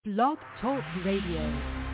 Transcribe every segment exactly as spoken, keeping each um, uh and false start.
Blog Talk Radio.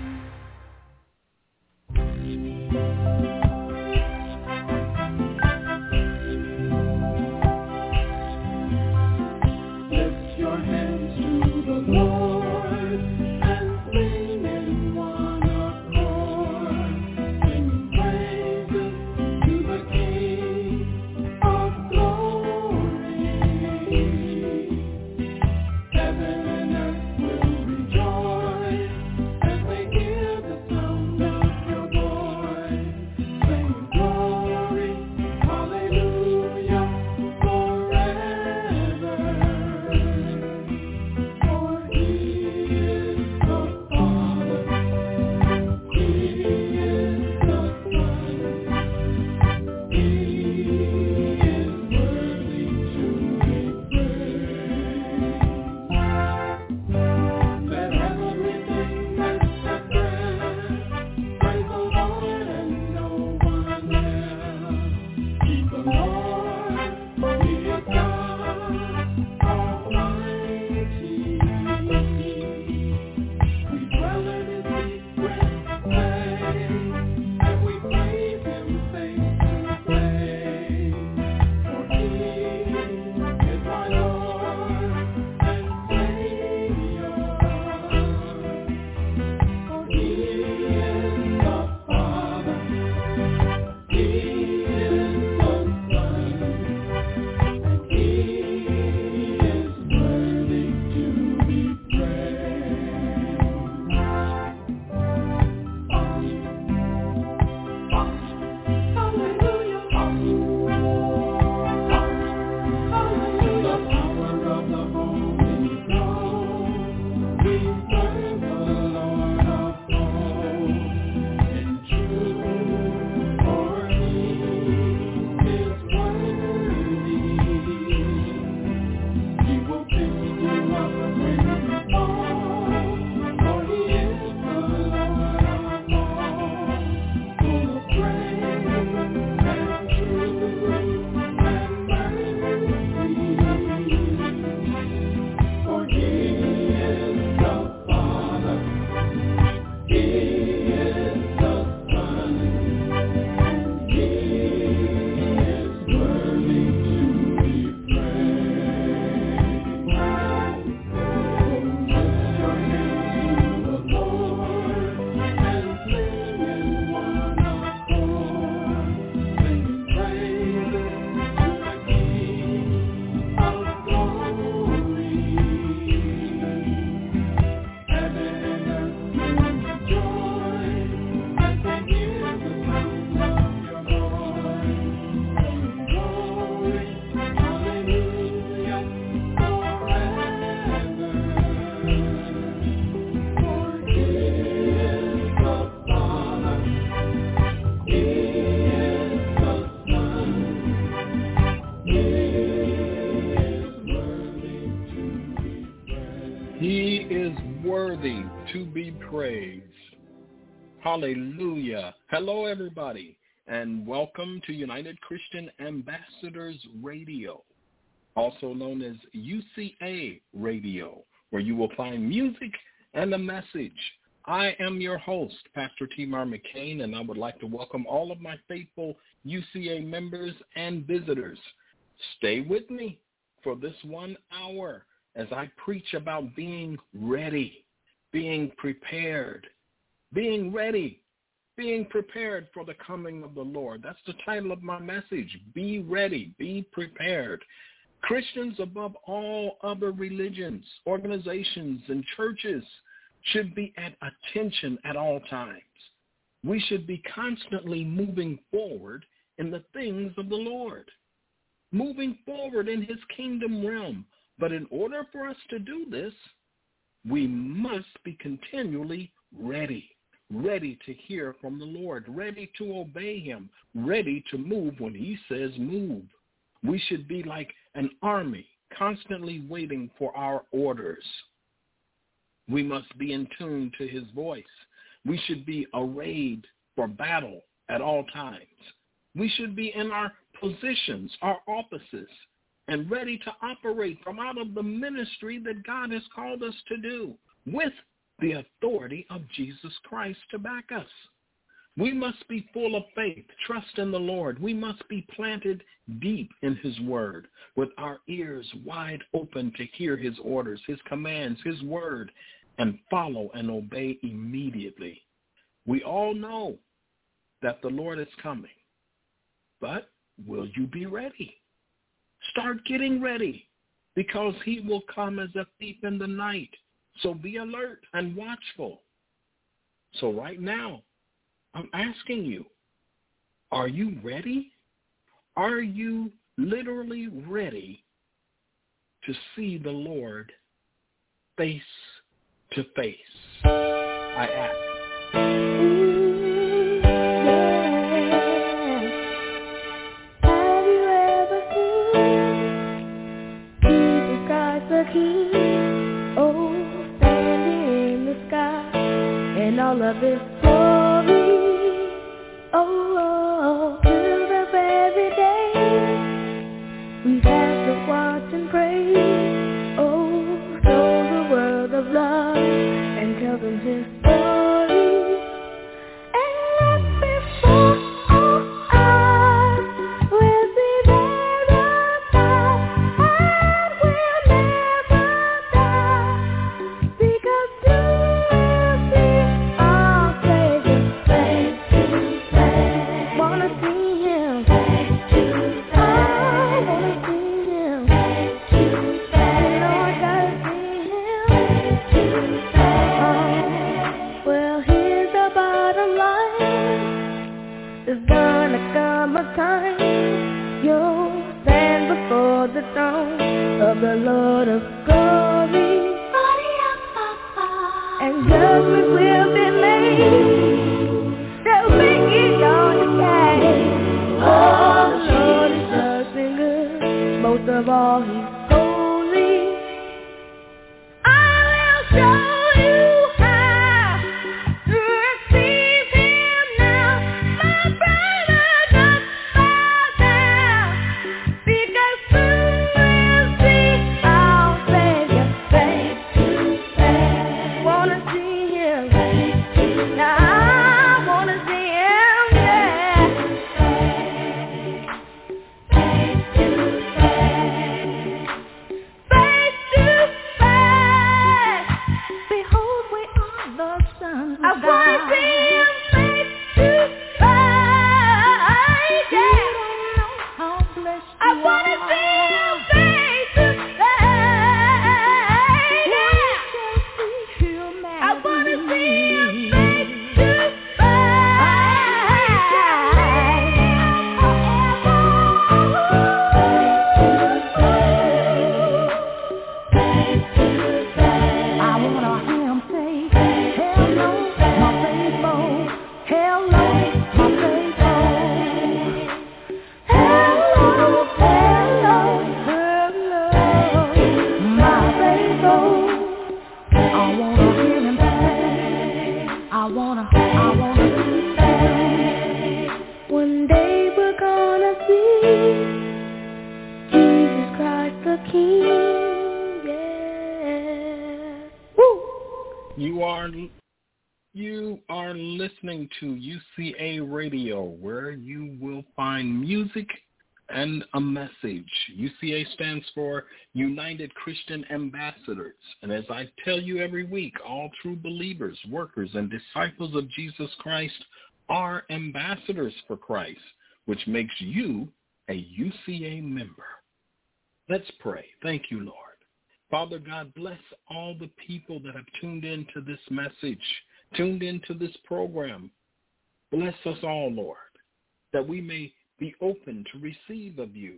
To be praised. Hallelujah. Hello, everybody, and welcome to United Christian Ambassadors Radio, also known as U C A Radio, where you will find music and a message. I am your host, Pastor T-Mar McCain, and I would like to welcome all of my faithful U C A members and visitors. Stay with me for this one hour as I preach about being ready. Being prepared, being ready, being prepared for the coming of the Lord. That's the title of my message. Be ready, be prepared. Christians above all other religions, organizations, and churches should be at attention at all times. We should be constantly moving forward in the things of the Lord, moving forward in his kingdom realm. But in order for us to do this, we must be continually ready, ready to hear from the Lord, ready to obey him, ready to move when he says move. We should be like an army, constantly waiting for our orders. We must be in tune to his voice. We should be arrayed for battle at all times. We should be in our positions, our offices, and ready to operate from out of the ministry that God has called us to do with the authority of Jesus Christ to back us. We must be full of faith, trust in the Lord. We must be planted deep in his word with our ears wide open to hear his orders, his commands, his word, and follow and obey immediately. We all know that the Lord is coming, but will you be ready? Start getting ready, because he will come as a thief in the night. So be alert and watchful. So right now, I'm asking you, are you ready? Are you literally ready to see the Lord face to face? I ask. Have you ever seen Jesus Christ the King? Oh, standing in the sky and all of his glory. Oh, oh, to the very day we have to watch and pray. Oh, show the world of love and tell them his story. And before our eyes will be verified, and we'll never die, because soon we'll see our Savior face to face. Wanna see him face to face. I wanna see him face to face. You know I gotta see him face to face. Well, here's the bottom line. There's gonna come a time you'll stand before the throne of the Lord of glory, and judgment will be made. They'll bring it on the case. Oh, the Lord is just and good. Most of all, he's holy. I will show you how to receive him now. My brother, don't bow down, because soon we'll see our Savior face to face. Wanna see him face to face. Now I wanna see him, yeah. Face to face. Face to face. Behold, we are the sons of God. I wanna see him face to face. Yeah. You don't know how blessed you I wanna are. See him face to face. Yeah. I wanna see him face to I wanna hear him say, hello, my faithful. Hello, my faithful. Hello, hello, hello, my faithful. I wanna hear him say, I wanna, I wanna see. One day we're gonna see Jesus Christ the King, yeah. Woo! You are you are listening to U C A Radio, where you will find music and a message. U C A stands for United Christian Ambassadors. And as I tell you every week, all true believers, workers, and disciples of Jesus Christ are ambassadors for Christ, which makes you a U C A member. Let's pray. Thank you, Lord. Father God, bless all the people that have tuned into this message, tuned into this program. Bless us all, Lord, that we may be open to receive of you,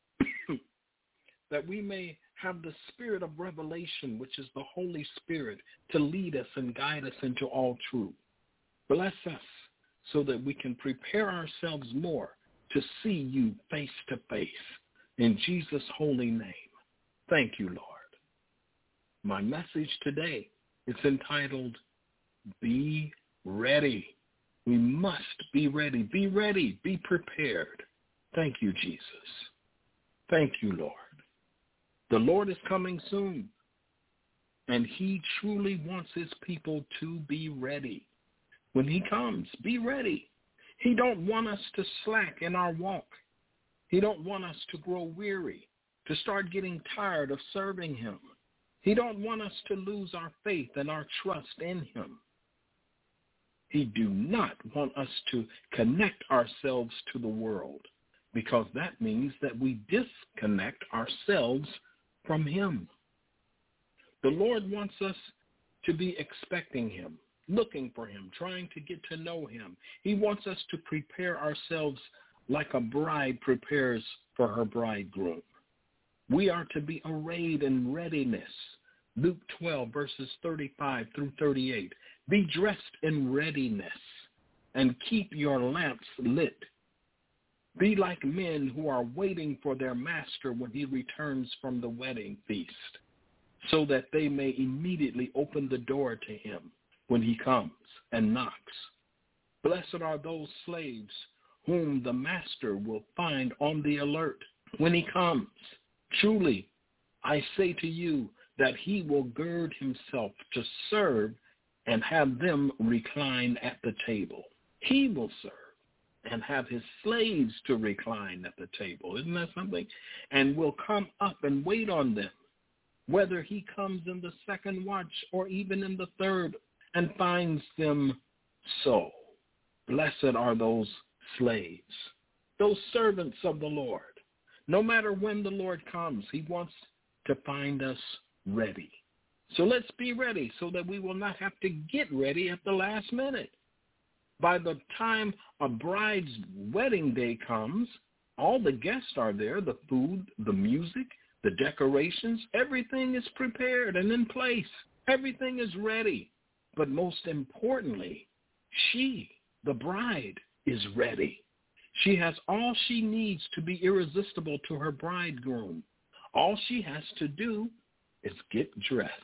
that we may have the spirit of revelation, which is the Holy Spirit, to lead us and guide us into all truth. Bless us so that we can prepare ourselves more to see you face to face. In Jesus' holy name, thank you, Lord. My message today is entitled, Be Ready. We must be ready. Be ready. Be prepared. Thank you, Jesus. Thank you, Lord. The Lord is coming soon. And he truly wants his people to be ready. When he comes, be ready. He don't want us to slack in our walk. He don't want us to grow weary, to start getting tired of serving him. He don't want us to lose our faith and our trust in him. He do not want us to connect ourselves to the world, because that means that we disconnect ourselves from him. The Lord wants us to be expecting him, looking for him, trying to get to know him. He wants us to prepare ourselves like a bride prepares for her bridegroom. We are to be arrayed in readiness. Luke twelve, verses thirty-five through thirty-eight. Be dressed in readiness and keep your lamps lit. Be like men who are waiting for their master when he returns from the wedding feast, so that they may immediately open the door to him when he comes and knocks. Blessed are those slaves whom the master will find on the alert when he comes. Truly, I say to you that he will gird himself to serve and have them recline at the table. He will serve and have his slaves to recline at the table. Isn't that something? And will come up and wait on them, whether he comes in the second watch or even in the third, and finds them so. Blessed are those slaves, those servants of the Lord. No matter when the Lord comes, he wants to find us ready. So let's be ready so that we will not have to get ready at the last minute. By the time a bride's wedding day comes, all the guests are there, the food, the music, the decorations, everything is prepared and in place. Everything is ready. But most importantly, she, the bride, is ready. She has all she needs to be irresistible to her bridegroom. All she has to do is get dressed.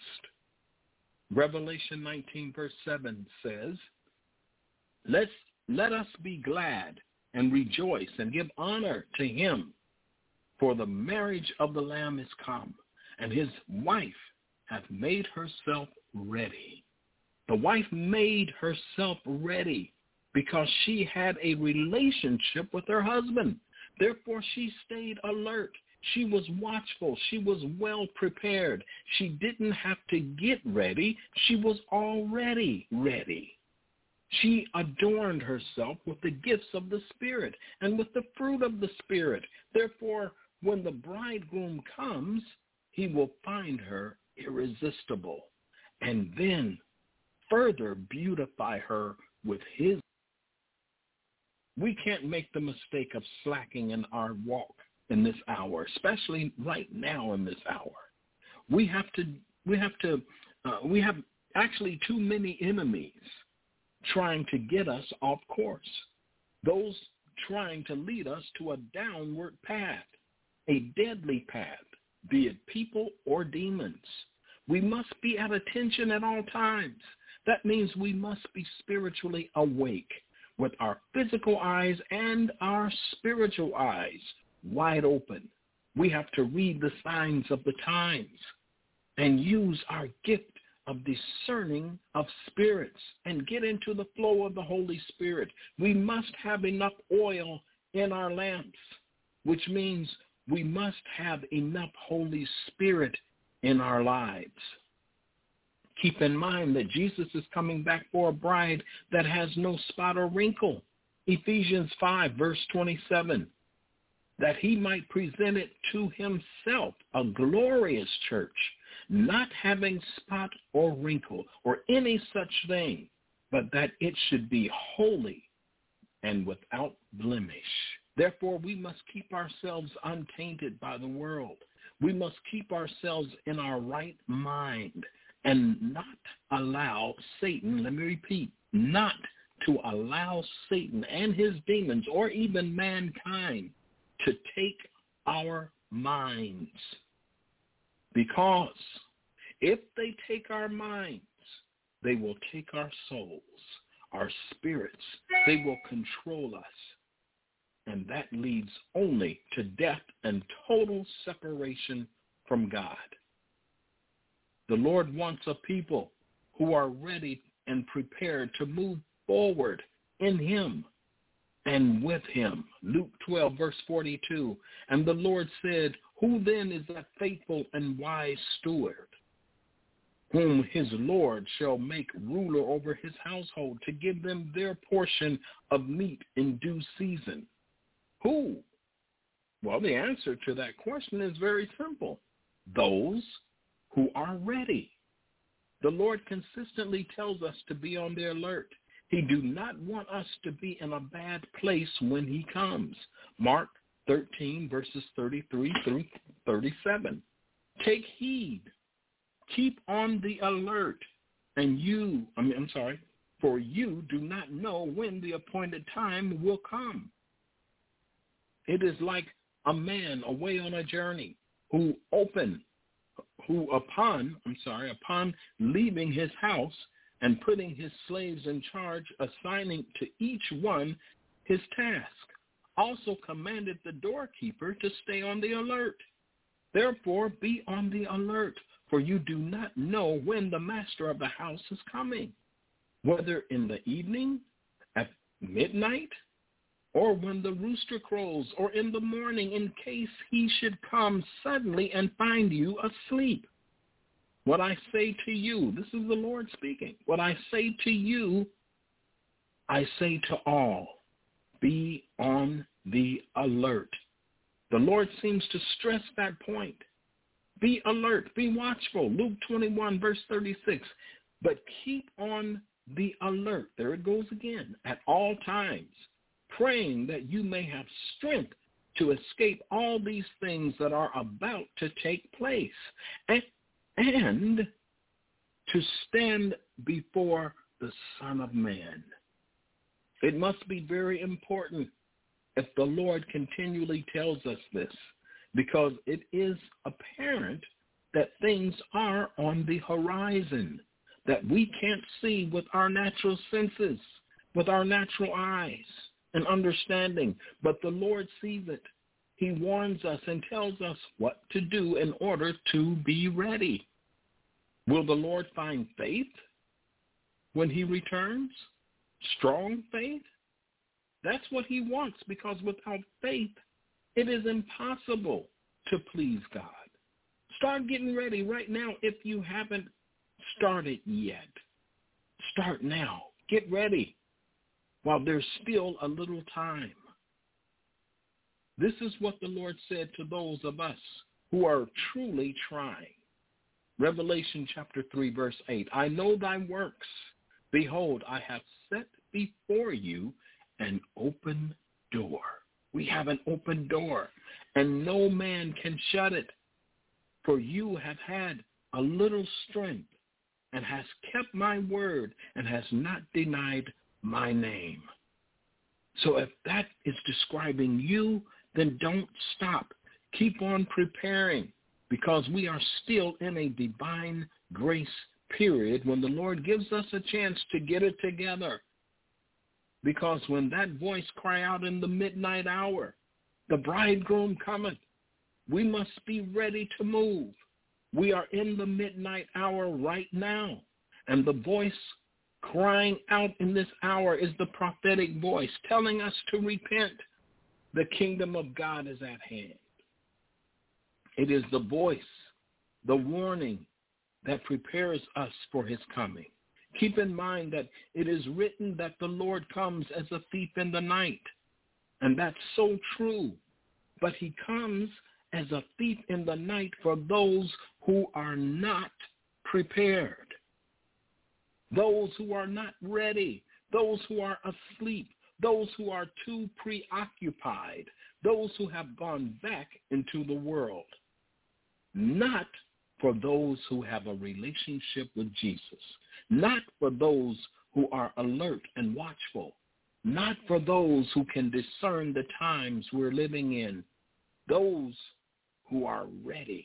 Revelation nineteen, verse seven says, Let's, let us be glad and rejoice and give honor to him, for the marriage of the Lamb is come, and his wife hath made herself ready. The wife made herself ready because she had a relationship with her husband. Therefore, she stayed alert. She was watchful. She was well prepared. She didn't have to get ready. She was already ready. She adorned herself with the gifts of the Spirit and with the fruit of the Spirit. Therefore, when the bridegroom comes, he will find her irresistible, and then further beautify her with his. We can't make the mistake of slacking in our walk in this hour, especially right now in this hour. We have to, we have to, uh, we have actually too many enemies trying to get us off course. Those trying to lead us to a downward path, a deadly path, be it people or demons. We must be at attention at all times. That means we must be spiritually awake with our physical eyes and our spiritual eyes wide open. We have to read the signs of the times and use our gift of discerning of spirits and get into the flow of the Holy Spirit. We must have enough oil in our lamps, which means we must have enough Holy Spirit in our lives. Keep in mind that Jesus is coming back for a bride that has no spot or wrinkle. Ephesians five, verse twenty-seven, that he might present it to himself, a glorious church, not having spot or wrinkle or any such thing, but that it should be holy and without blemish. Therefore, we must keep ourselves untainted by the world. We must keep ourselves in our right mind and not allow Satan, let me repeat, not to allow Satan and his demons or even mankind to take our minds. Because if they take our minds, they will take our souls, our spirits. They will control us. And that leads only to death and total separation from God. The Lord wants a people who are ready and prepared to move forward in him and with him. Luke twelve, verse forty-two. And the Lord said, who then is that faithful and wise steward, whom his Lord shall make ruler over his household, to give them their portion of meat in due season? Who? Well, the answer to that question is very simple. Those who are ready. The Lord consistently tells us to be on the alert. He do not want us to be in a bad place when he comes. Mark thirteen, verses thirty-three through thirty-seven. Take heed. Keep on the alert. And you, I mean, I'm sorry, for you do not know when the appointed time will come. It is like a man away on a journey who open, who upon, I'm sorry, upon leaving his house and putting his slaves in charge, assigning to each one his task, also commanded the doorkeeper to stay on the alert. Therefore, be on the alert, for you do not know when the master of the house is coming, whether in the evening, at midnight, or when the rooster crows, or in the morning, in case he should come suddenly and find you asleep. What I say to you, this is the Lord speaking, what I say to you, I say to all, be on the alert. The Lord seems to stress that point. Be alert, be watchful. Luke twenty-one, verse thirty-six. But keep on the alert. There it goes again. At all times, praying that you may have strength to escape all these things that are about to take place, and, and to stand before the Son of Man. It must be very important if the Lord continually tells us this, because it is apparent that things are on the horizon that we can't see with our natural senses, with our natural eyes and understanding. But the Lord sees it. He warns us and tells us what to do in order to be ready. Will the Lord find faith when he returns? Strong faith? That's what he wants, because without faith, it is impossible to please God. Start getting ready right now if you haven't started yet. Start now. Get ready while there's still a little time. This is what the Lord said to those of us who are truly trying. Revelation chapter three, verse eight. I know thy works. Behold, I have set before you an open door. We have an open door, and no man can shut it. For you have had a little strength, and has kept my word, and has not denied my name. So if that is describing you, then don't stop. Keep on preparing, because we are still in a divine grace period when the Lord gives us a chance to get it together. Because when that voice cry out in the midnight hour, the bridegroom cometh, we must be ready to move. We are in the midnight hour right now, and the voice crying out in this hour is the prophetic voice telling us to repent. The kingdom of God is at hand. It is the voice, the warning that prepares us for his coming. Keep in mind that it is written that the Lord comes as a thief in the night, and that's so true. But he comes as a thief in the night for those who are not prepared, those who are not ready, those who are asleep, those who are too preoccupied, those who have gone back into the world, not for those who have a relationship with Jesus, not for those who are alert and watchful, not for those who can discern the times we're living in, those who are ready.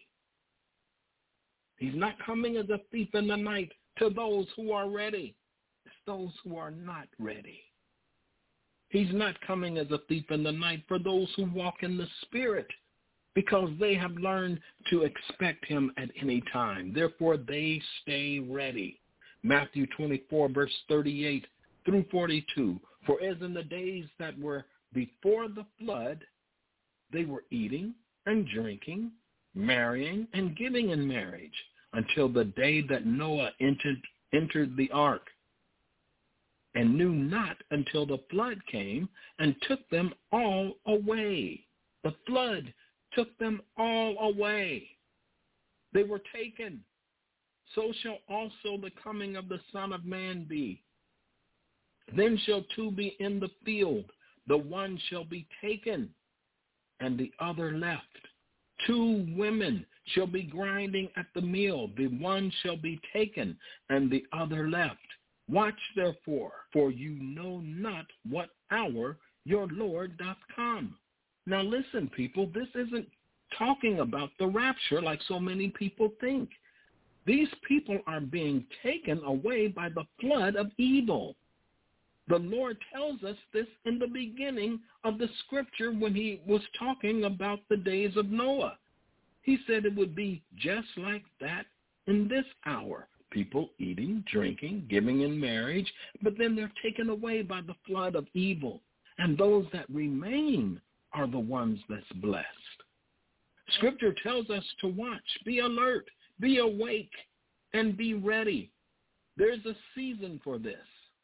He's not coming as a thief in the night to those who are ready. It's those who are not ready. He's not coming as a thief in the night for those who walk in the Spirit. because they have learned to expect him at any time. Therefore, they stay ready. Matthew twenty-four, verse thirty-eight through forty-two. For as in the days that were before the flood, they were eating and drinking, marrying and giving in marriage, until the day that Noah entered, entered the ark, and knew not until the flood came and took them all away. The flood took them all away. They were taken. So shall also the coming of the Son of Man be. Then shall two be in the field, the one shall be taken, and the other left. Two women shall be grinding at the mill, the one shall be taken, and the other left. Watch therefore, for you know not what hour your Lord doth come. Now listen, people, this isn't talking about the rapture like so many people think. These people are being taken away by the flood of evil. The Lord tells us this in the beginning of the scripture when he was talking about the days of Noah. He said it would be just like that in this hour. People eating, drinking, giving in marriage, but then they're taken away by the flood of evil. And those that remain are the ones that's blessed. Scripture tells us to watch, be alert, be awake, and be ready. There's a season for this.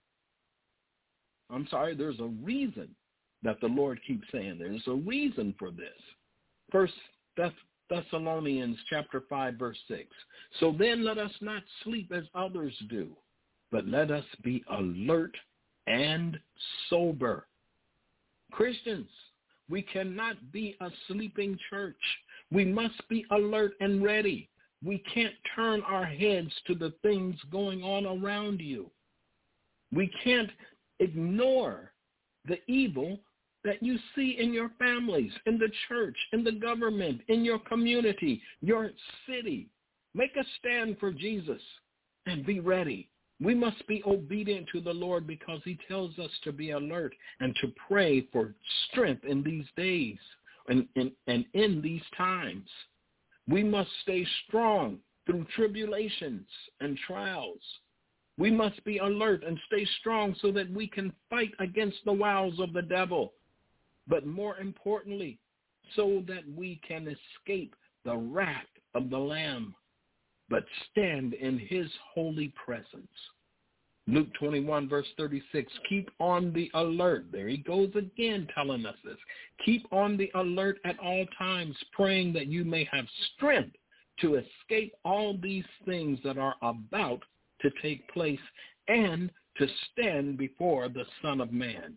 I'm sorry, there's a reason that the Lord keeps saying there's a reason for this. First Thessalonians chapter five, verse six. So then let us not sleep as others do, but let us be alert and sober. Christians, we cannot be a sleeping church. We must be alert and ready. We can't turn our heads to the things going on around you. We can't ignore the evil that you see in your families, in the church, in the government, in your community, your city. Make a stand for Jesus and be ready. We must be obedient to the Lord because he tells us to be alert and to pray for strength in these days and, and, and in these times. We must stay strong through tribulations and trials. We must be alert and stay strong so that we can fight against the wiles of the devil. But more importantly, so that we can escape the wrath of the Lamb, but stand in his holy presence. Luke twenty-one, verse thirty-six, keep on the alert. There he goes again telling us this. Keep on the alert at all times, praying that you may have strength to escape all these things that are about to take place and to stand before the Son of Man.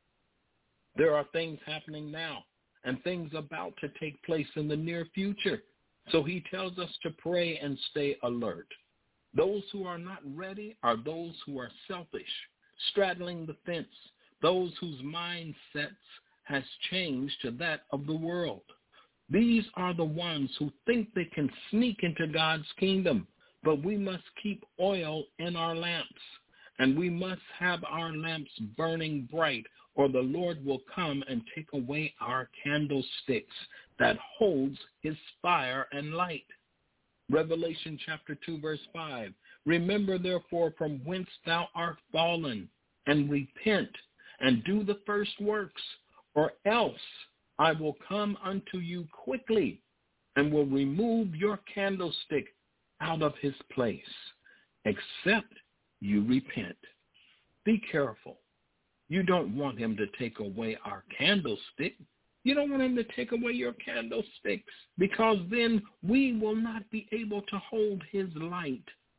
There are things happening now and things about to take place in the near future. So he tells us to pray and stay alert. Those who are not ready are those who are selfish, straddling the fence, those whose mindsets has changed to that of the world. These are the ones who think they can sneak into God's kingdom, but we must keep oil in our lamps, and we must have our lamps burning bright, or the Lord will come and take away our candlesticks that holds his fire and light. Revelation chapter two, verse five. Remember therefore from whence thou art fallen, and repent, and do the first works, or else I will come unto you quickly, and will remove your candlestick out of his place, except you repent. Be careful. You don't want him to take away our candlestick. You don't want him to take away your candlesticks, because then we will not be able to hold his light.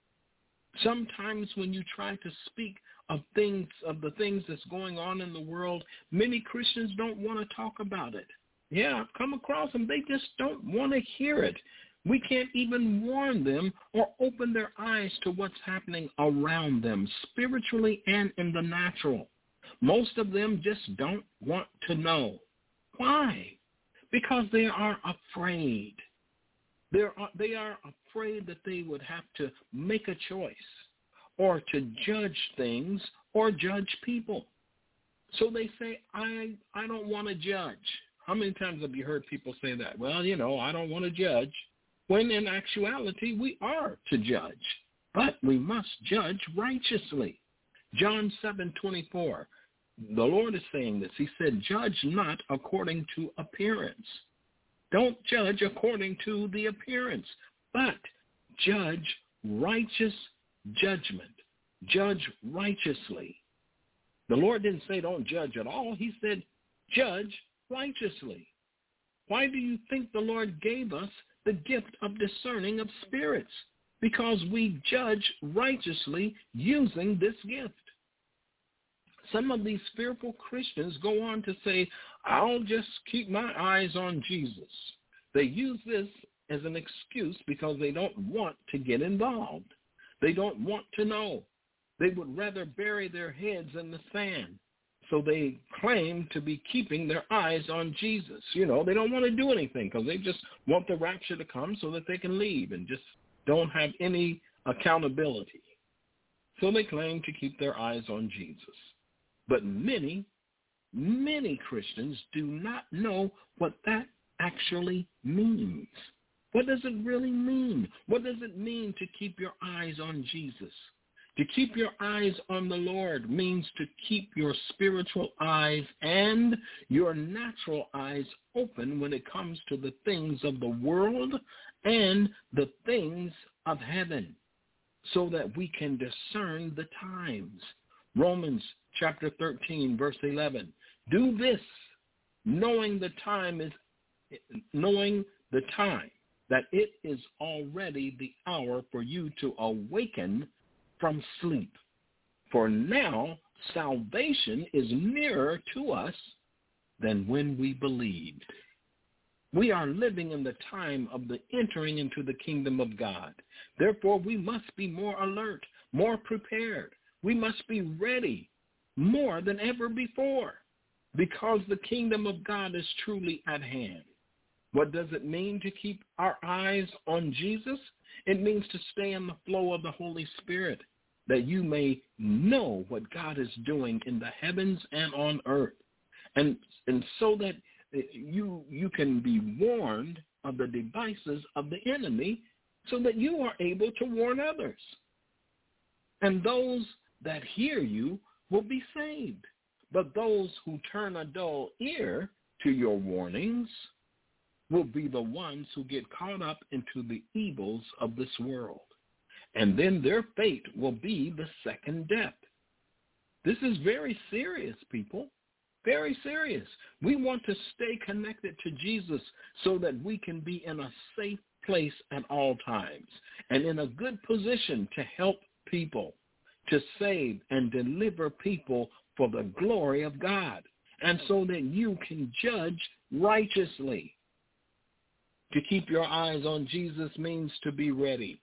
Sometimes when you try to speak of things, of the things that's going on in the world, many Christians don't want to talk about it. Yeah, I've come across them. They just don't want to hear it. We can't even warn them or open their eyes to what's happening around them, spiritually and in the natural. Most of them just don't want to know. Why? Because they are afraid. They are, they are afraid that they would have to make a choice or to judge things or judge people. So they say, I, I don't want to judge. How many times have you heard people say that? Well, you know, I don't want to judge. When in actuality, we are to judge. But we must judge righteously. John seven twenty-four, the Lord is saying this. He said, judge not according to appearance. Don't judge according to the appearance, but judge righteous judgment. Judge righteously. The Lord didn't say don't judge at all. He said judge righteously. Why do you think the Lord gave us the gift of discerning of spirits? Because we judge righteously using this gift. Some of these fearful Christians go on to say, I'll just keep my eyes on Jesus. They use this as an excuse because they don't want to get involved. They don't want to know. They would rather bury their heads in the sand. So they claim to be keeping their eyes on Jesus. You know, they don't want to do anything because they just want the rapture to come so that they can leave and just don't have any accountability. So they claim to keep their eyes on Jesus. But many, many Christians do not know what that actually means. What does it really mean? What does it mean to keep your eyes on Jesus? To keep your eyes on the Lord means to keep your spiritual eyes and your natural eyes open when it comes to the things of the world and the things of heaven, so that we can discern the times. Romans chapter thirteen, verse eleven. Do this, knowing the time is knowing the time, that it is already the hour for you to awaken from sleep. For now salvation is nearer to us than when we believed. We are living in the time of the entering into the kingdom of God. Therefore, we must be more alert, more prepared. We must be ready more than ever before, because the kingdom of God is truly at hand. What does it mean to keep our eyes on Jesus? It means to stay in the flow of the Holy Spirit, that you may know what God is doing in the heavens and on earth, and and so that you you can be warned of the devices of the enemy, so that you are able to warn others. And those that hear you will be saved. But those who turn a dull ear to your warnings will be the ones who get caught up into the evils of this world. And then their fate will be the second death. This is very serious, people. Very serious. We want to stay connected to Jesus so that we can be in a safe place at all times and in a good position to help people, to save and deliver people for the glory of God, and so that you can judge righteously. To keep your eyes on Jesus means to be ready,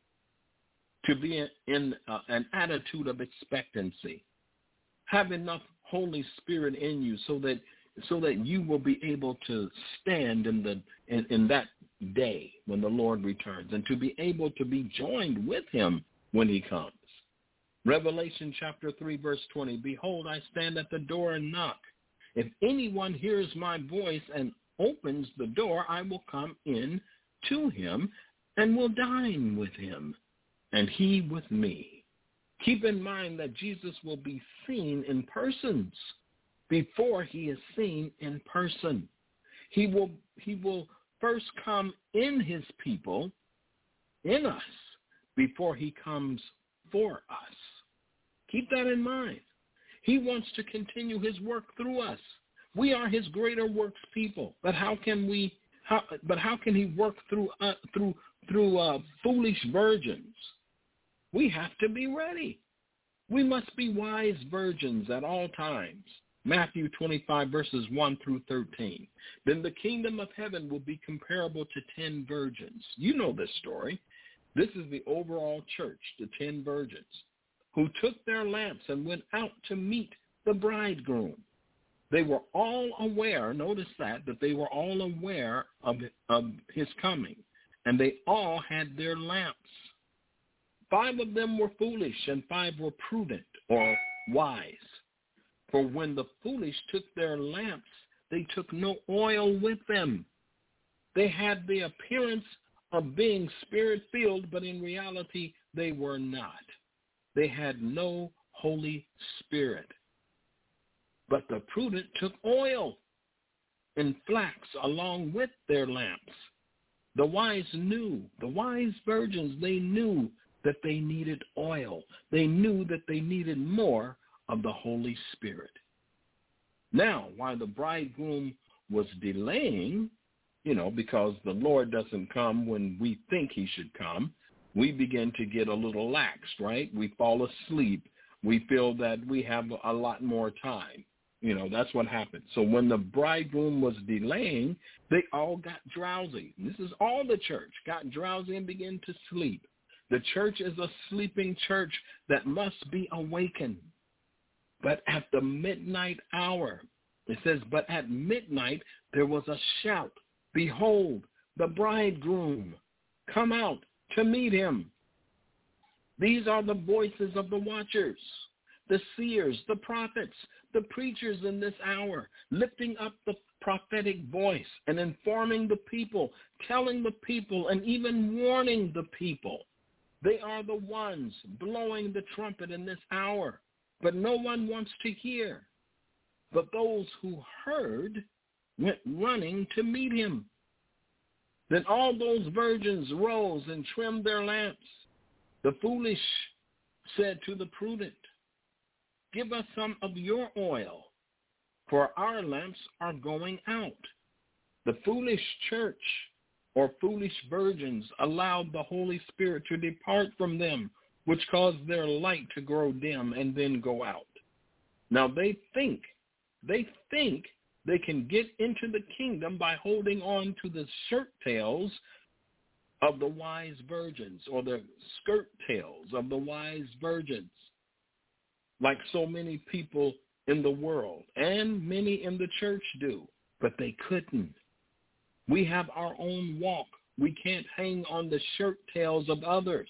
to be in, in uh, an attitude of expectancy. Have enough Holy Spirit in you so that so that you will be able to stand in the in, in that day when the Lord returns, and to be able to be joined with him when he comes. Revelation chapter three, verse twenty, behold, I stand at the door and knock. If anyone hears my voice and opens the door, I will come in to him and will dine with him, and he with me. Keep in mind that Jesus will be seen in persons before he is seen in person. He will, he will first come in his people, in us, before he comes for us. Keep that in mind. He wants to continue his work through us. We are his greater works people. But how can we? How, but how can he work through uh, through through uh, foolish virgins? We have to be ready. We must be wise virgins at all times. Matthew twenty-five, verses one through thirteen. Then the kingdom of heaven will be comparable to ten virgins. You know this story. This is the overall church, the ten virgins, who took their lamps and went out to meet the bridegroom. They were all aware, notice that, that they were all aware of, of his coming, and they all had their lamps. Five of them were foolish, and five were prudent or wise. For when the foolish took their lamps, they took no oil with them. They had the appearance of being spirit-filled, but in reality, they were not. They had no Holy Spirit. But the prudent took oil and flax along with their lamps. The wise knew, the wise virgins, they knew that they needed oil. They knew that they needed more of the Holy Spirit. Now, while the bridegroom was delaying, you know, because the Lord doesn't come when we think he should come, we begin to get a little lax, right? We fall asleep. We feel that we have a lot more time. You know, that's what happened. So when the bridegroom was delaying, they all got drowsy. And this is all the church, got drowsy and began to sleep. The church is a sleeping church that must be awakened. But at the midnight hour, it says, but at midnight there was a shout, behold, the bridegroom, come out to meet him. These are the voices of the watchers, the seers, the prophets, the preachers in this hour, lifting up the prophetic voice and informing the people, telling the people, and even warning the people. They are the ones blowing the trumpet in this hour, but no one wants to hear. But those who heard went running to meet him. Then all those virgins rose and trimmed their lamps. The foolish said to the prudent, give us some of your oil, for our lamps are going out. The foolish church or foolish virgins allowed the Holy Spirit to depart from them, which caused their light to grow dim and then go out. Now they think, they think they can get into the kingdom by holding on to the shirt tails of the wise virgins or the skirt tails of the wise virgins, like so many people in the world and many in the church do, but they couldn't. We have our own walk. We can't hang on the shirt tails of others.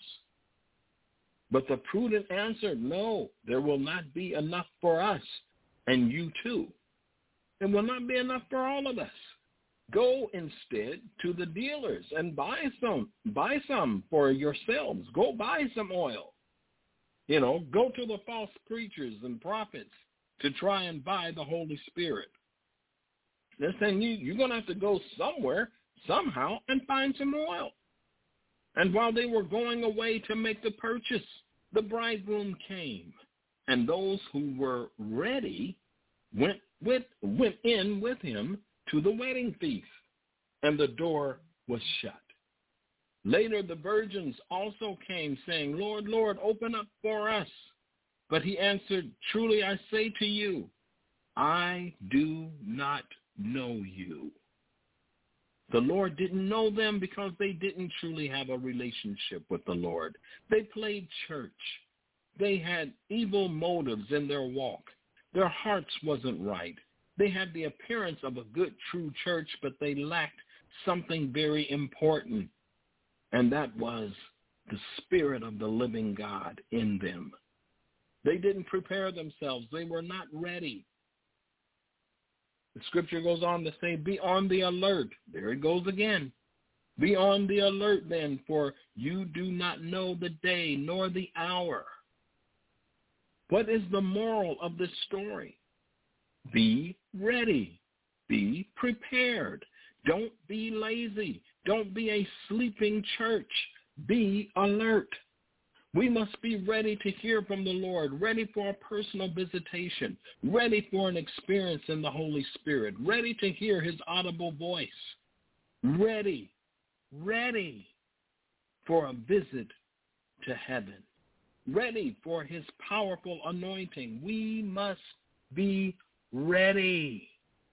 But the prudent answered, no, there will not be enough for us and you too. It will not be enough for all of us. Go instead to the dealers and buy some, buy some for yourselves. Go buy some oil. You know, go to the false preachers and prophets to try and buy the Holy Spirit. They're saying you, you're going to have to go somewhere, somehow, and find some oil. And while they were going away to make the purchase, the bridegroom came, and those who were ready went with went in with him to the wedding feast, and the door was shut. Later the virgins also came, saying, Lord, Lord, open up for us. But he answered, truly I say to you, I do not know you. The Lord didn't know them because they didn't truly have a relationship with the Lord. They played church. They had evil motives in their walk. Their hearts wasn't right. They had the appearance of a good, true church, but they lacked something very important, and that was the Spirit of the living God in them. They didn't prepare themselves. They were not ready. The scripture goes on to say, be on the alert. There it goes again. Be on the alert then, for you do not know the day nor the hour. What is the moral of this story? Be ready. Be prepared. Don't be lazy. Don't be a sleeping church. Be alert. We must be ready to hear from the Lord, ready for a personal visitation, ready for an experience in the Holy Spirit, ready to hear his audible voice, ready, ready for a visit to heaven, ready for his powerful anointing. We must be ready.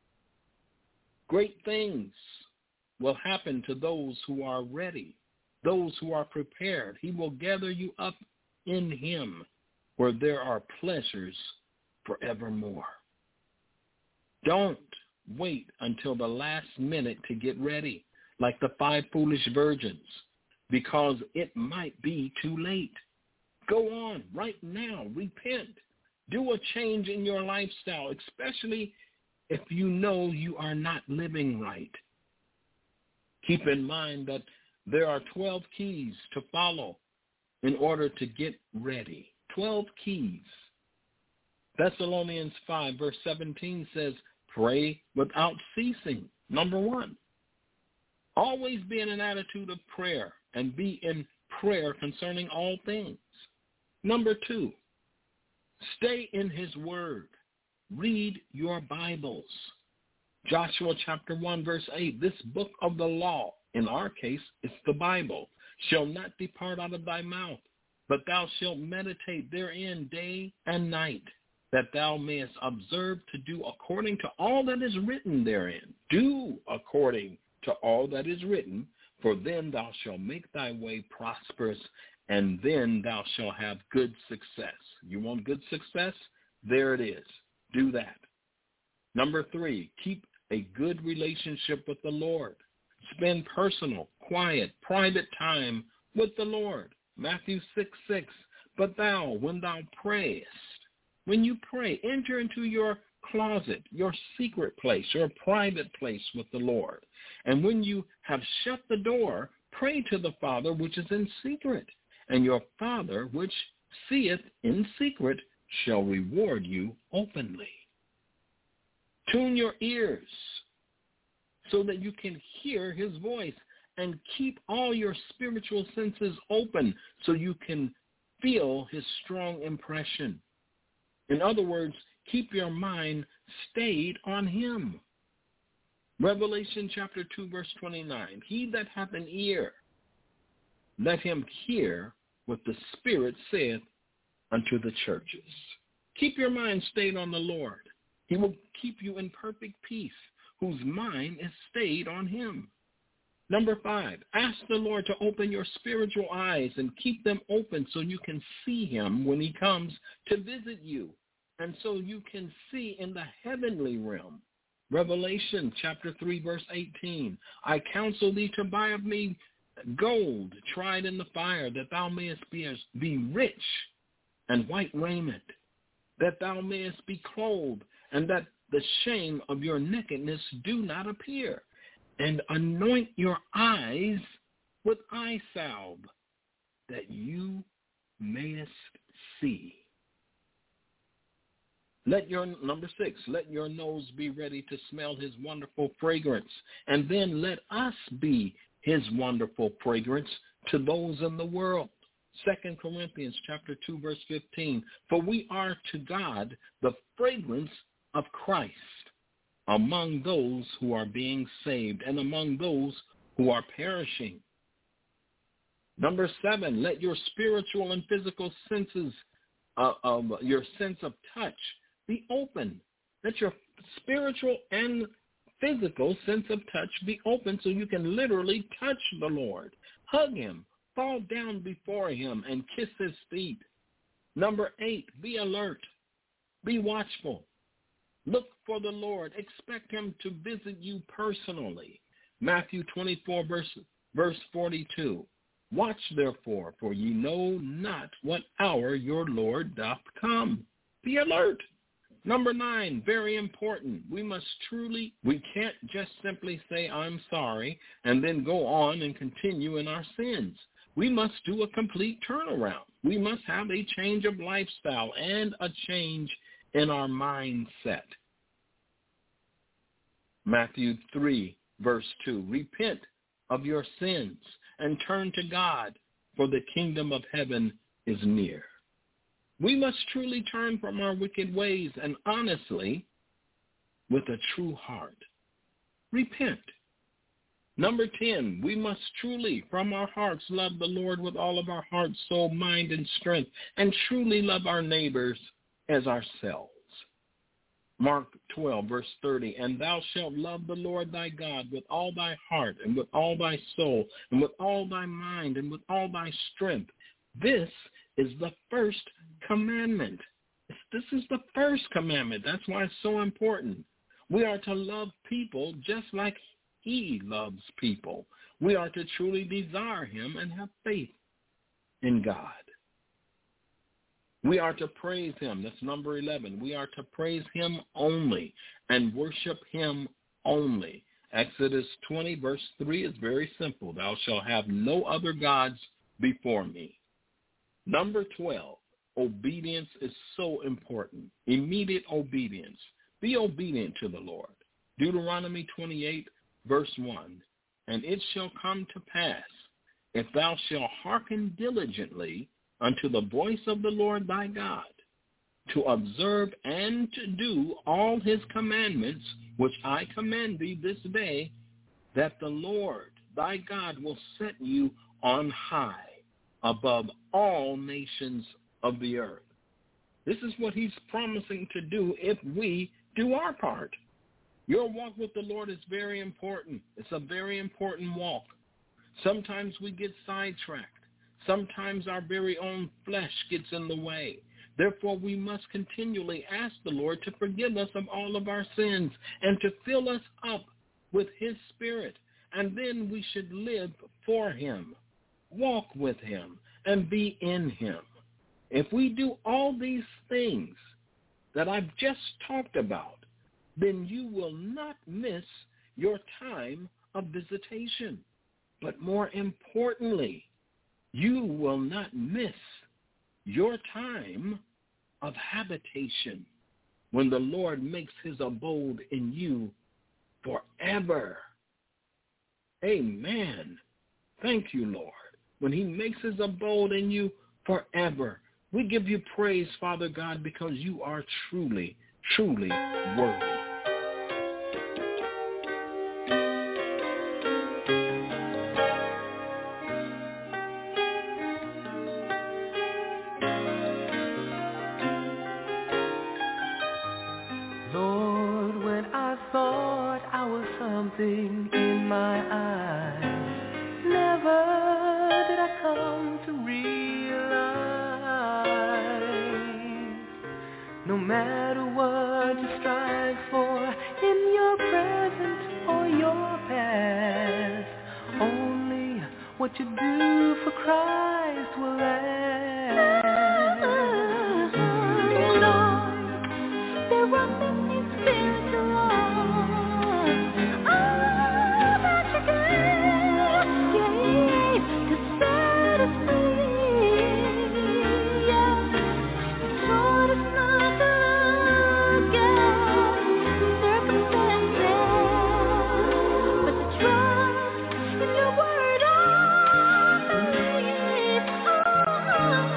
Great things will happen to those who are ready, those who are prepared. He will gather you up in him where there are pleasures forevermore. Don't wait until the last minute to get ready like the five foolish virgins, because it might be too late. Go on right now. Repent. Do a change in your lifestyle, especially if you know you are not living right. Keep in mind that there are twelve keys to follow in order to get ready. twelve keys. Thessalonians five, verse seventeen says, pray without ceasing. Number one, always be in an attitude of prayer and be in prayer concerning all things. Number two, stay in his word. Read your Bibles. Joshua chapter one, verse eight, this book of the law, in our case, it's the Bible, shall not depart out of thy mouth, but thou shalt meditate therein day and night, that thou mayest observe to do according to all that is written therein. Do according to all that is written, for then thou shalt make thy way prosperous, and then thou shalt have good success. You want good success? There it is. Do that. Number three, keep a good relationship with the Lord. Spend personal, quiet, private time with the Lord. Matthew six six, but thou, when thou prayest, when you pray, enter into your closet, your secret place, your private place with the Lord. And when you have shut the door, pray to the Father which is in secret. And your Father which seeth in secret shall reward you openly. Tune your ears so that you can hear his voice, and keep all your spiritual senses open so you can feel his strong impression. In other words, keep your mind stayed on him. Revelation chapter two, verse twenty-nine, he that hath an ear, let him hear what the Spirit saith unto the churches. Keep your mind stayed on the Lord. He will keep you in perfect peace, whose mind is stayed on him. Number five, ask the Lord to open your spiritual eyes and keep them open so you can see him when he comes to visit you, and so you can see in the heavenly realm. Revelation chapter three, verse eighteen, I counsel thee to buy of me gold tried in the fire, that thou mayest be, as, be rich, and white raiment, that thou mayest be clothed, and that the shame of your nakedness do not appear. And anoint your eyes with eye salve, that you mayest see. Let your, number six, let your nose be ready to smell his wonderful fragrance. And then let us be his wonderful fragrance to those in the world. Second Corinthians chapter two, verse fifteen, for we are to God the fragrance of Christ among those who are being saved and among those who are perishing. Number seven, let your spiritual and physical senses, uh, of your sense of touch, be open. Let your spiritual and physical sense of touch be open so you can literally touch the Lord, hug him, fall down before him, and kiss his feet. Number eight, be alert, be watchful. Look for the Lord. Expect him to visit you personally. Matthew twenty-four, verse, verse forty-two. Watch therefore, for ye know not what hour your Lord doth come. Be alert. Number nine, very important. We must truly, we can't just simply say, I'm sorry, and then go on and continue in our sins. We must do a complete turnaround. We must have a change of lifestyle and a change in our mindset. Matthew three, verse two, repent of your sins and turn to God, for the kingdom of heaven is near. We must truly turn from our wicked ways and honestly, with a true heart, repent. Number ten, we must truly, from our hearts, love the Lord with all of our heart, soul, mind, and strength, and truly love our neighbors as ourselves. Mark twelve, verse thirty, and thou shalt love the Lord thy God with all thy heart, and with all thy soul, and with all thy mind, and with all thy strength. This is the first commandment. This is the first commandment. That's why it's so important. We are to love people just like he loves people. We are to truly desire him and have faith in God. We are to praise him. That's number eleven. We are to praise him only and worship him only. Exodus twenty, verse three is very simple. Thou shalt have no other gods before me. Number twelve, obedience is so important. Immediate obedience. Be obedient to the Lord. Deuteronomy twenty-eight, verse one, and it shall come to pass, if thou shalt hearken diligently unto the voice of the Lord thy God, to observe and to do all his commandments, which I command thee this day, that the Lord thy God will set you on high above all nations of the earth. This is what he's promising to do if we do our part. Your walk with the Lord is very important. It's a very important walk. Sometimes we get sidetracked. Sometimes our very own flesh gets in the way. Therefore, we must continually ask the Lord to forgive us of all of our sins and to fill us up with his Spirit. And then we should live for him, walk with him, and be in him. If we do all these things that I've just talked about, then you will not miss your time of visitation. But more importantly, you will not miss your time of habitation when the Lord makes his abode in you forever. Amen. Thank you, Lord. When he makes his abode in you forever. We give you praise, Father God, because you are truly, truly worthy. Lord, when I thought I was something in my eyes, never did I come to realize, no matter what you strive for in your present or your past, only what you do for Christ will last. Lord, there are many spiritual laws, oh, that you gave to set us free. Yeah, you taught us not to look at circumstances, but to trust in your word only. Oh,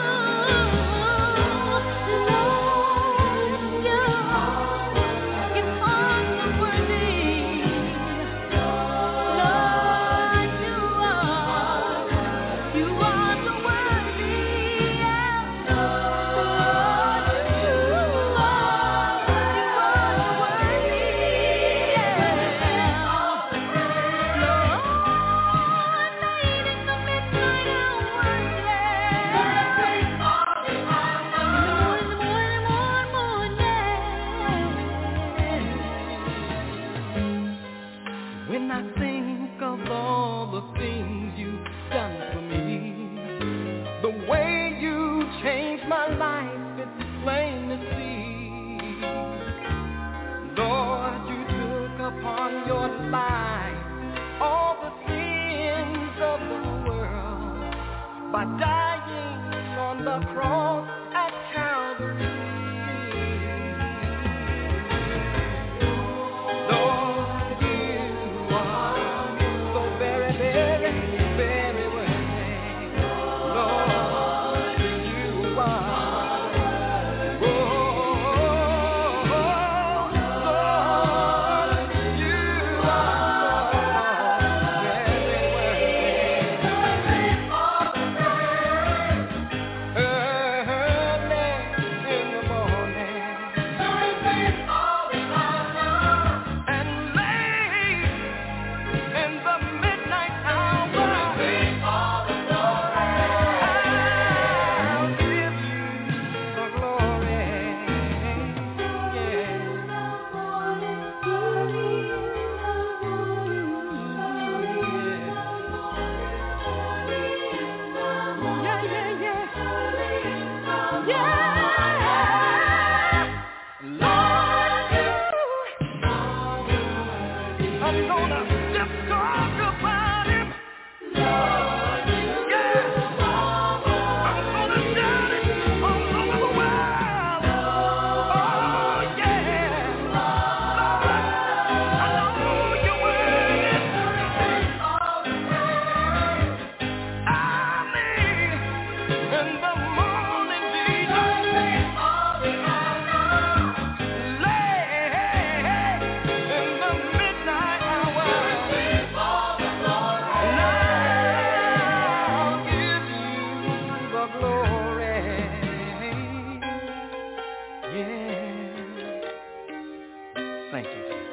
hand. Thank you, Jesus.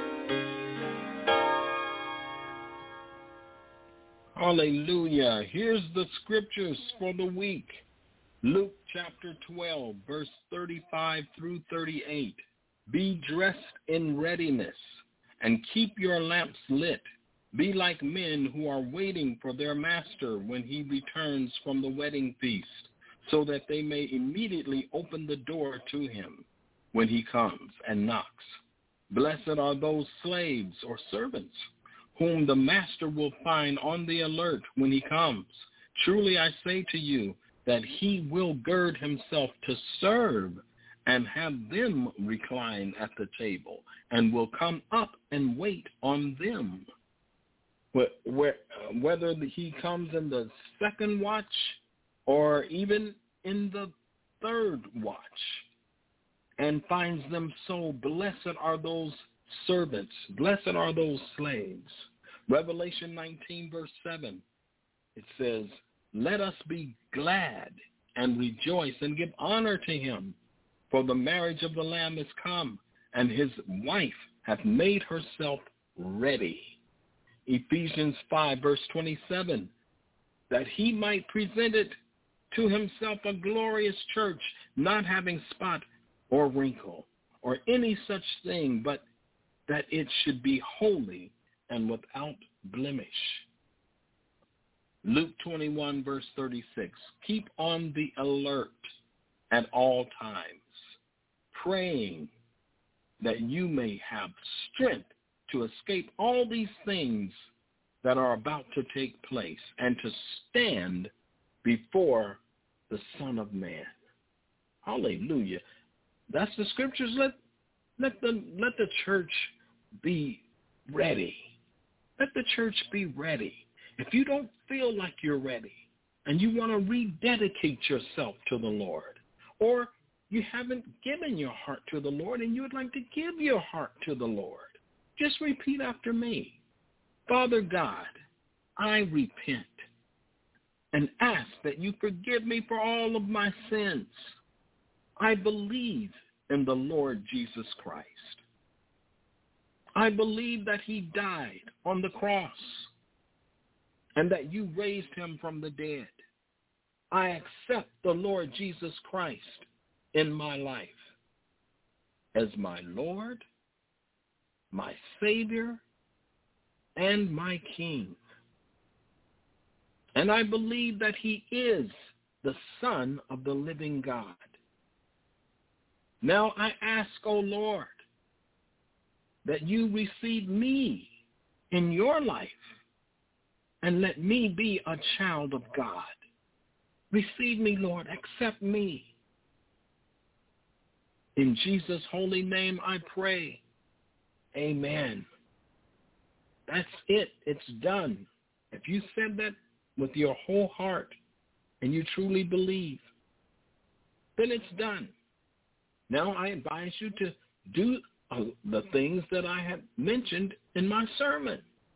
Hallelujah. Here's the scriptures for the week. Luke chapter twelve, verse thirty-five through thirty-eight. Be dressed in readiness and keep your lamps lit. Be like men who are waiting for their master when he returns from the wedding feast, so that they may immediately open the door to him when he comes and knocks. Blessed are those slaves or servants whom the master will find on the alert when he comes. Truly I say to you that he will gird himself to serve and have them recline at the table, and will come up and wait on them. Whether he comes in the second watch or even in the third watch, and finds them so, blessed are those servants, blessed are those slaves. Revelation nineteen, verse seven, it says, let us be glad and rejoice and give honor to him, for the marriage of the Lamb is come, and his wife hath made herself ready. Ephesians five, verse twenty-seven, that he might present it to himself a glorious church, not having spot or wrinkle or any such thing, but that it should be holy and without blemish. Luke twenty-one, verse thirty-six, keep on the alert at all times, praying that you may have strength to escape all these things that are about to take place and to stand before the Son of Man. Hallelujah. That's the scriptures. Let, let, the, let the church be ready. Let the church be ready. If you don't feel like you're ready and you want to rededicate yourself to the Lord, or you haven't given your heart to the Lord and you would like to give your heart to the Lord, just repeat after me. Father God, I repent and ask that you forgive me for all of my sins. I believe in the Lord Jesus Christ. I believe that he died on the cross and that you raised him from the dead. I accept the Lord Jesus Christ in my life as my Lord, my Savior, and my King. And I believe that he is the Son of the living God. Now I ask, O Lord, that you receive me in your life and let me be a child of God. Receive me, Lord. Accept me. In Jesus' holy name I pray. Amen. That's it. It's done. If you said that with your whole heart and you truly believe, then it's done. Now I advise you to do uh, the things that I have mentioned in my sermon.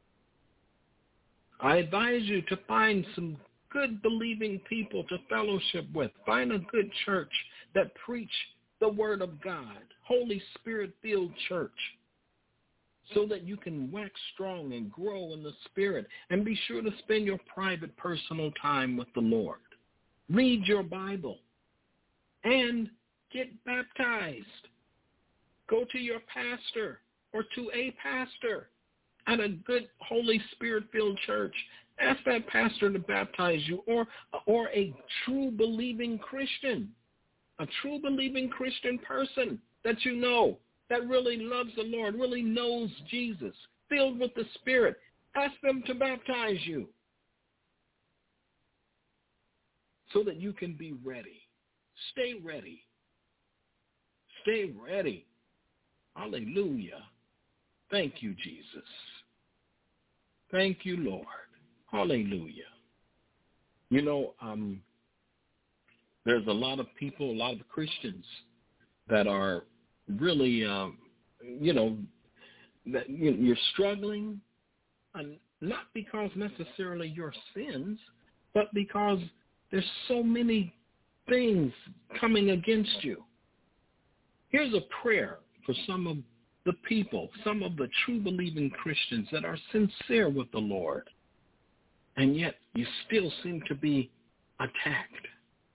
I advise you to find some good believing people to fellowship with. Find a good church that preach the word of God, Holy Spirit-filled church, so that you can wax strong and grow in the Spirit. And be sure to spend your private, personal time with the Lord. Read your Bible and get baptized. Go to your pastor or to a pastor at a good Holy Spirit-filled church. Ask that pastor to baptize you, or, or a true believing Christian, a true believing Christian person that you know that really loves the Lord, really knows Jesus, filled with the Spirit. Ask them to baptize you so that you can be ready. Stay ready. Stay ready. Hallelujah. Thank you, Jesus. Thank you, Lord. Hallelujah. You know, um, there's a lot of people, a lot of Christians that are really, um, you know, that you're struggling, and not because necessarily your sins, but because there's so many things coming against you. Here's a prayer for some of the people, some of the true believing Christians that are sincere with the Lord, and yet you still seem to be attacked.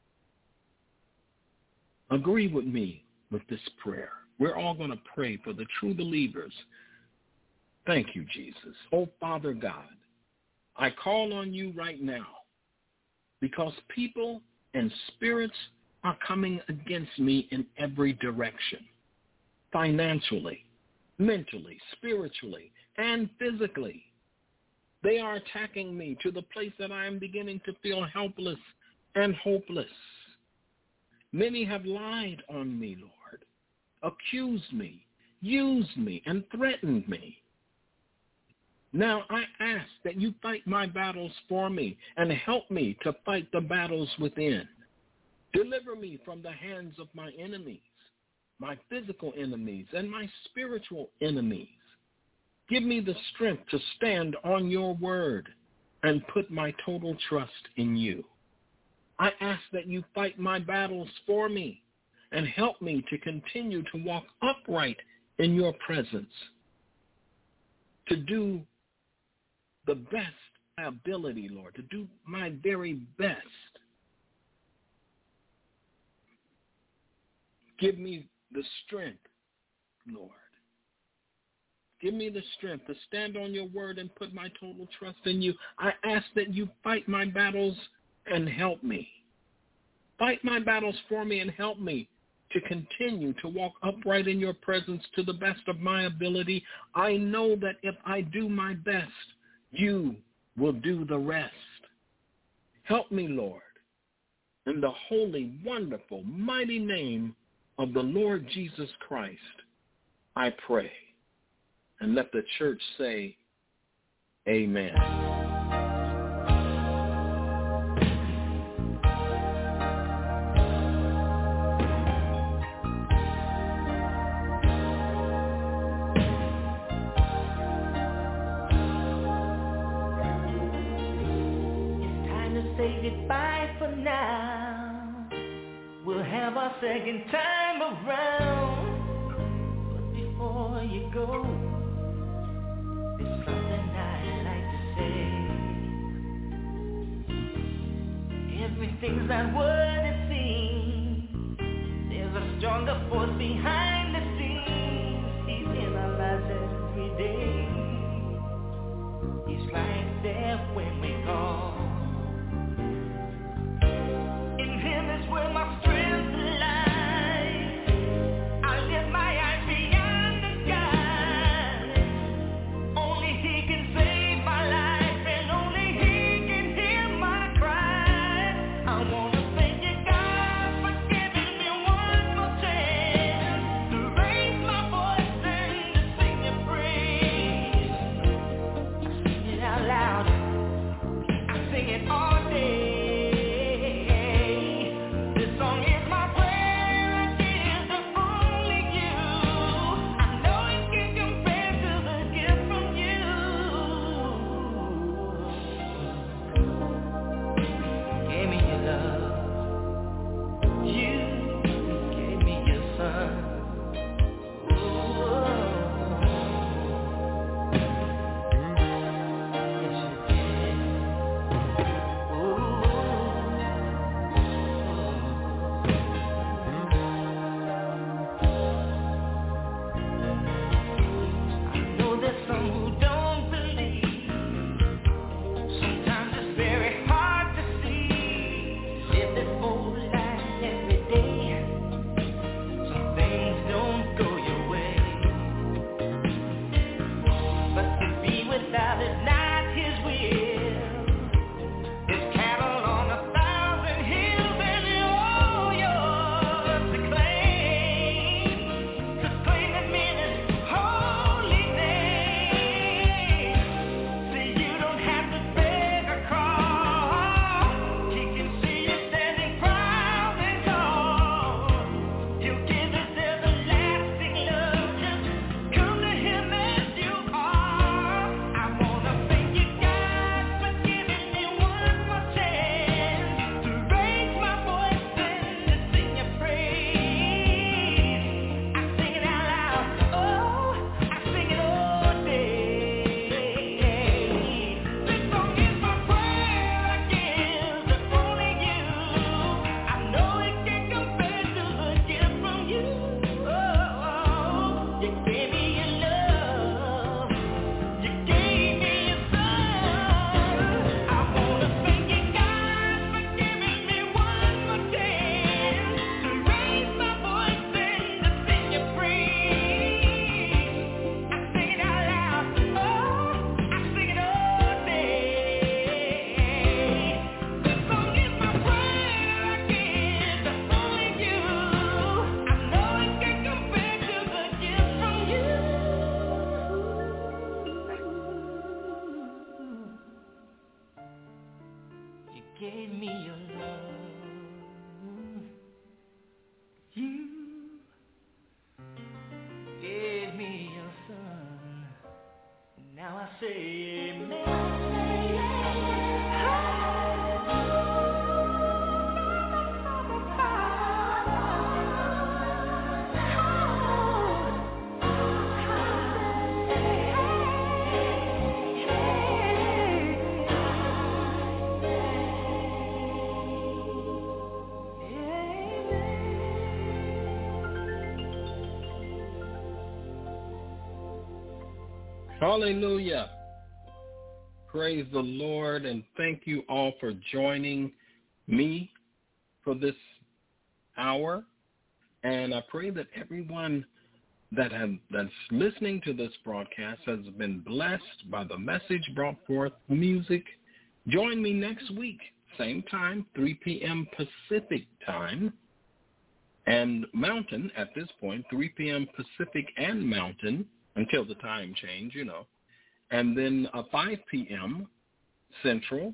Agree with me with this prayer. We're all going to pray for the true believers. Thank you, Jesus. Oh, Father God, I call on you right now because people and spirits are coming against me in every direction, financially, mentally, spiritually, and physically. They are attacking me to the place that I am beginning to feel helpless and hopeless. Many have lied on me, Lord, accused me, used me, and threatened me. Now I ask that you fight my battles for me and help me to fight the battles within. Deliver me from the hands of my enemies, my physical enemies, and my spiritual enemies. Give me the strength to stand on your word and put my total trust in you. I ask that you fight my battles for me and help me to continue to walk upright in your presence, to do the best ability, Lord, to do my very best. Give me the strength, Lord. Give me the strength to stand on your word and put my total trust in you. I ask that you fight my battles and help me. Fight my battles for me and help me to continue to walk upright in your presence to the best of my ability. I know that if I do my best, you will do the rest. Help me, Lord, in the holy, wonderful, mighty name of the Lord Jesus Christ, I pray. And let the church say, amen. Say goodbye for now. We'll have our second time around. But before you go, there's something I'd like to say. Everything's not what it seems. There's a stronger force behind the scenes. He's in our lives every day. He's right there when we call. Where my strength lies, I lift my eyes beyond the sky. Only he can save my life, and only he can hear my cry. I wanna thank you, God, for giving me one more chance to raise my voice and to sing your praise. I sing it out loud. Hallelujah. Praise the Lord, and thank you all for joining me for this hour. And I pray that everyone that have, that's listening to this broadcast has been blessed by the message brought forth, music. Join me next week, same time, three p.m. Pacific time, and Mountain at this point, three p.m. Pacific and Mountain, until the time change, you know. And then uh, five p.m. Central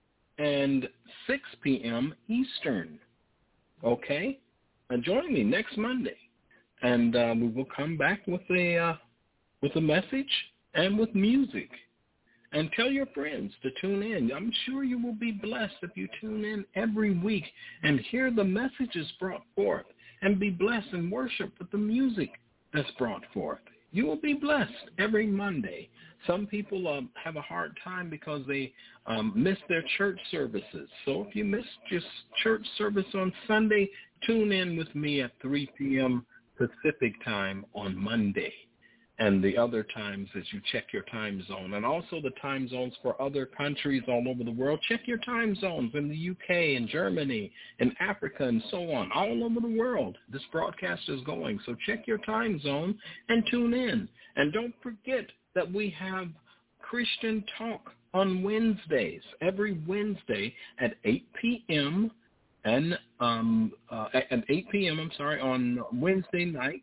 and six p.m. Eastern. Okay? And join me next Monday. And uh, we will come back with a, uh, with a message and with music. And tell your friends to tune in. I'm sure you will be blessed if you tune in every week and hear the messages brought forth and be blessed and worship with the music that's brought forth. You will be blessed every Monday. Some people um, have a hard time because they um, miss their church services. So if you missed your church service on Sunday, tune in with me at three p.m. Pacific time on Monday. And the other times as you check your time zone. And also the time zones for other countries all over the world. Check your time zones in the U K and Germany and Africa and so on. All over the world, this broadcast is going. So check your time zone and tune in. And don't forget that we have Christian Talk on Wednesdays, every Wednesday at eight p.m. and um, uh, at eight p.m. I'm sorry, on Wednesday nights,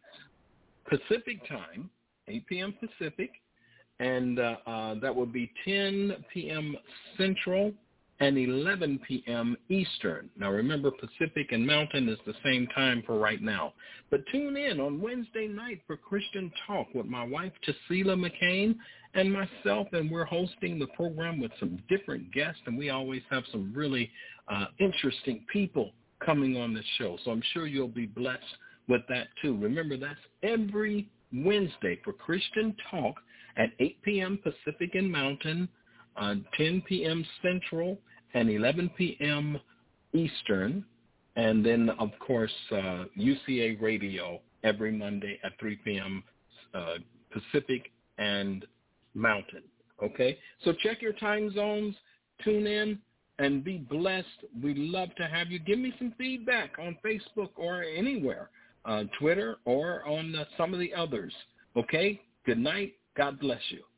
Pacific time, eight p.m. Pacific, and uh, uh, that will be ten p.m. Central and eleven p.m. Eastern. Now, remember, Pacific and Mountain is the same time for right now. But tune in on Wednesday night for Christian Talk with my wife, Tasila McCain, and myself, and we're hosting the program with some different guests, and we always have some really uh, interesting people coming on the show. So I'm sure you'll be blessed with that, too. Remember, that's every Wednesday for Christian Talk at eight p.m. Pacific and Mountain, uh, ten p.m. Central, and eleven p.m. Eastern. And then, of course, uh, U C A Radio every Monday at three p.m. Uh, Pacific and Mountain. Okay? So check your time zones, tune in, and be blessed. We'd love to have you. Give me some feedback on Facebook or anywhere. Uh, Twitter, or on uh, some of the others. Okay? Good night. God bless you.